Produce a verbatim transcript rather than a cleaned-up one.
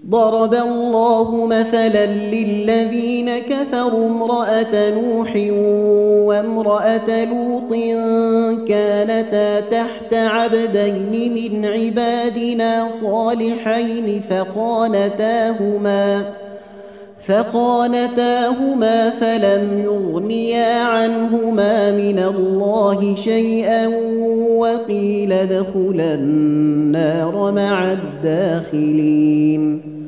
ضرب الله مثلا للذين كفروا امرأة نوح وامرأة لوط كانتا تحت عبدين من عبادنا صالحين فخانتاهما فخانتاهما فلم يغنيا عنهما من الله شيئا وقيل ادخلا النار مع الداخلين